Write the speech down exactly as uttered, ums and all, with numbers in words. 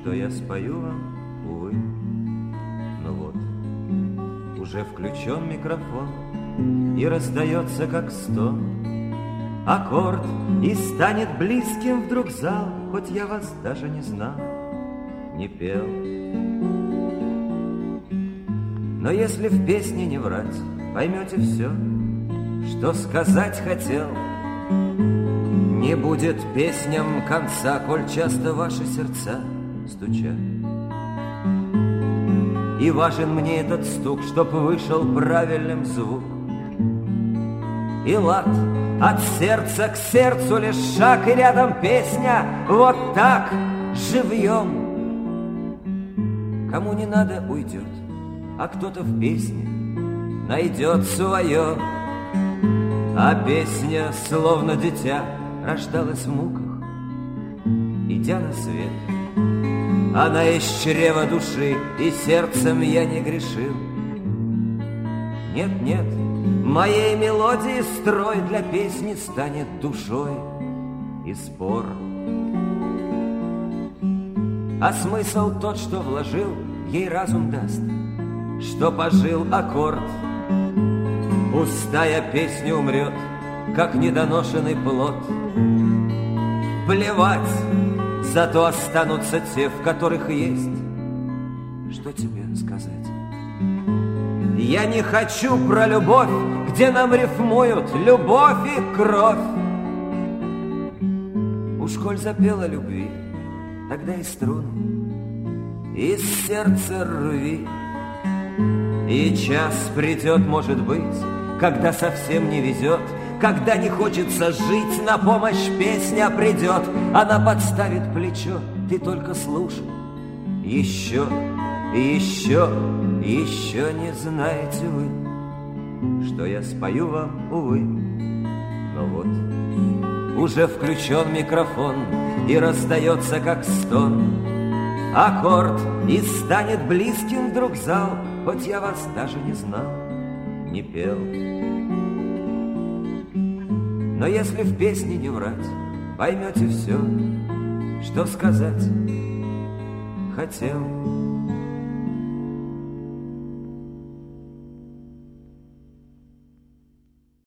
что я спою вам, увы. Ну вот, уже включен микрофон, и раздается как стон аккорд, и станет близким вдруг зал, хоть я вас даже не знал, не пел. Но если в песне не врать, поймете все, что сказать хотел. Не будет песням конца, коль часто ваши сердца стучат. И важен мне этот стук, чтоб вышел правильным звук. И лад от сердца к сердцу лишь шаг, и рядом песня вот так, живьем. Кому не надо, уйдет, а кто-то в песне найдет свое. А песня, словно дитя, рождалась в муках, идя на свет. Она из чрева души, и сердцем я не грешил. Нет, нет, моей мелодии строй для песни станет душой и спор. А смысл тот, что вложил, ей разум даст, что пожил аккорд. Пустая песня умрет, как недоношенный плод. Плевать, зато останутся те, в которых есть. Что тебе сказать? Я не хочу про любовь, где нам рифмуют любовь и кровь. Уж коль запела любви, тогда и струны из сердца рви. И час придет, может быть, когда совсем не везет, когда не хочется жить, на помощь песня придет. Она подставит плечо, ты только слушай. Еще, еще, еще не знаете вы, что я спою вам, увы. Но вот, уже включен микрофон, и раздается как стон аккорд, и станет близким вдруг зал, хоть я вас даже не знал, не пел. Но если в песне не врать, поймете все, что сказать хотел.